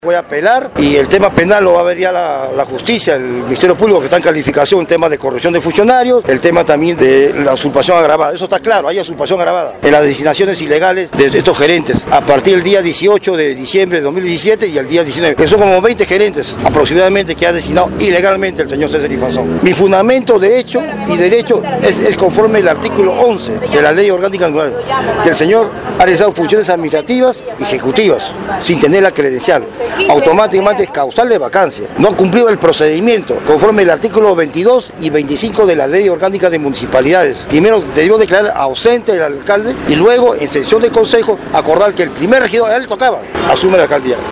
Voy a apelar y el tema penal lo va a ver ya la justicia, el Ministerio Público, que está en calificación, el tema de corrupción de funcionarios, el tema también de la usurpación agravada. Eso está claro, hay usurpación agravada en las designaciones ilegales de estos gerentes a partir del día 18 de diciembre de 2017 y el día 19, que son como 20 gerentes aproximadamente que ha designado ilegalmente el señor César Infanzón. Mi fundamento de hecho y derecho es conforme el artículo 11 de la Ley Orgánica Anual, que el señor ha realizado funciones administrativas y ejecutivas sin tener la credencial. Automáticamente es causal de vacancia. No ha cumplido el procedimiento conforme el artículo 22 y 25 de la Ley Orgánica de Municipalidades. Primero debió declarar ausente el alcalde y luego en sesión de consejo acordar que el primer regidor, a él le tocaba, asume la alcaldía.